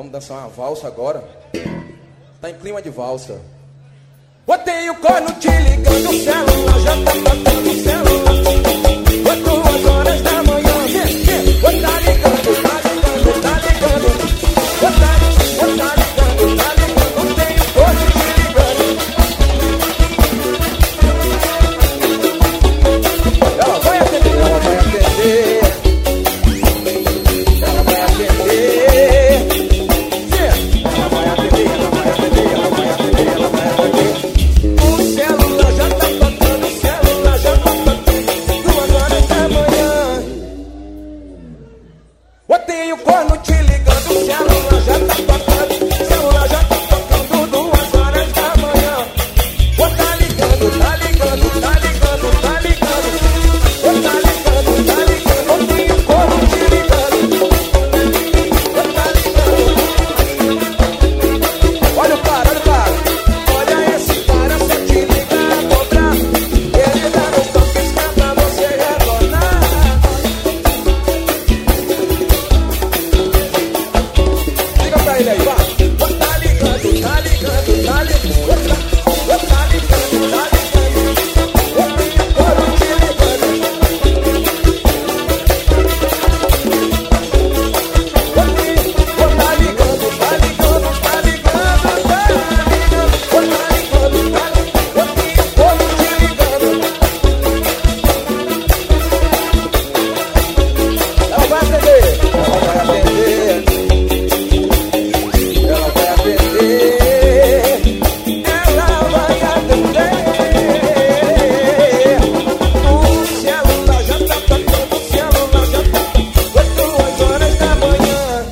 Vamos dançar uma valsa agora. Tá em clima de valsa. Botei o corno te ligando, o celular já tá tocando o celular. 8 horas da manhã, tá ligando, tá ligando, tá ligando. Tá ligando, tá ligando, botei o corno te ligando. Ela vai atender, ela vai atender. Ela vai atender. Ela vai atender, ela vai atender, ela vai atender, ela vai atender. O celular já tá tocando, o celular já tá tocando. 2 horas da manhã. Botei o corno te ligando, o celular já tá tocando, o celular já tá tocando. 2 horas da manhã. Ô, tá ligando, tá ligando, tá ligando, tá ligando. Ô, tá ligando, tá ligando. Botei o corno te ligando. Ô, tá ligando. Olha o cara, olha o cara. Olha esse cara, se eu te ligar a cobrar, ele dá no toque, esquenta, você retornar. Liga pra ele aí, vai. Ô, tá ligando, tá ligando, tá ligando. Ô, tá ligando, tá ligando. Botei o corno te ligando. Ô, tá ligando, tá ligando, tá ligando, tá ligando. Ô, tá ligando, tá ligando. Botei o corno te ligando. Ela vai atender. Ela vai atender. Ela vai atender. Ela vai atender. O celular já tá tocando, o celular já tá tocando. 2 horas da manhã.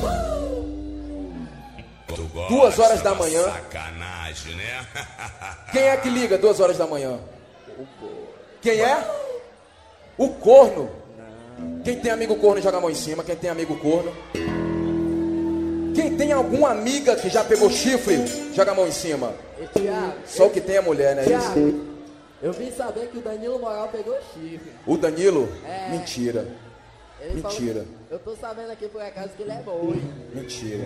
2 horas da manhã. Sacanagem, né? Quem é que liga 2 horas da manhã? Quem é? O corno. Quem tem amigo corno joga a mão em cima. Quem tem amigo corno? Quem tem alguma amiga que já pegou chifre, joga a mão em cima. E Thiago, Só o que tem é mulher, né? Isso? Thiago, eu vim saber que o Danilo Moral pegou chifre. O Danilo? É. Mentira. Ele Mentira. falou, eu tô sabendo aqui por acaso que ele é boi. Mentira.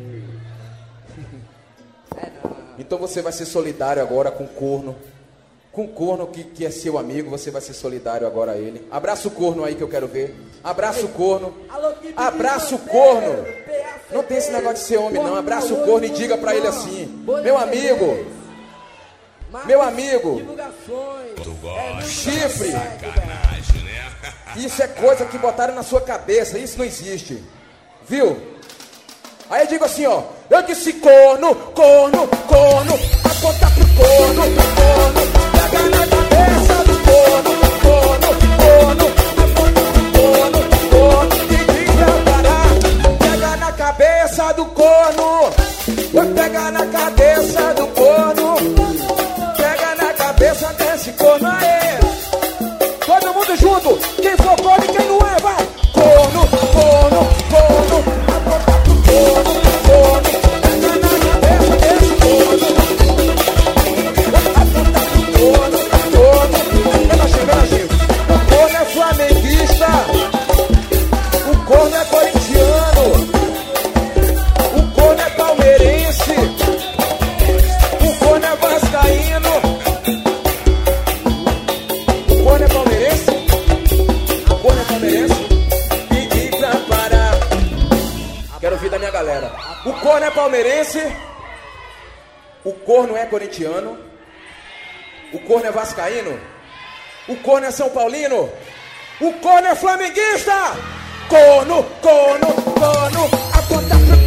É não. Então você vai ser solidário agora com o corno. Com o corno que é seu amigo, você vai ser solidário agora a ele. Abraça o corno aí que eu quero ver. Abraça o corno. Alô, que Abraça o pedido, corno. PACP. Não tem esse negócio de ser homem, não. Abraça o corno e diga pra ele assim: meu amigo, meu amigo, Divulgações. Tu gosta chifre. da sacanagem, né? Isso é coisa que botaram na sua cabeça. Isso não existe. Viu? Aí eu digo assim, ó. Eu disse corno, corno, corno. Aponta pro corno, corno. Pega na cabeça do corno, corno, corno. Aponta pro corno, corno. E diz pra parar. Pega na cabeça do corno. Pega na cabeça do corno. Pega na cabeça desse corno aí. Todo mundo junto. Quem for corno e quem não é, vai. Corno, corno, corno. Aponta pro corno, corno. Pega na cabeça desse corno. Aponta pro corno, corno. Vem baixinho. O corno é flamenguista. O corno é corintiano. O corno é palmeirense. O corno é vascaíno. O corno é palmeirense? O corno é palmeirense? Pedi pra parar. Quero ouvir da minha galera. O corno é palmeirense. O corno é corintiano. O corno é vascaíno. O corno é São Paulino. O corno é flamenguista. Corno, corno, corno. Aponta pro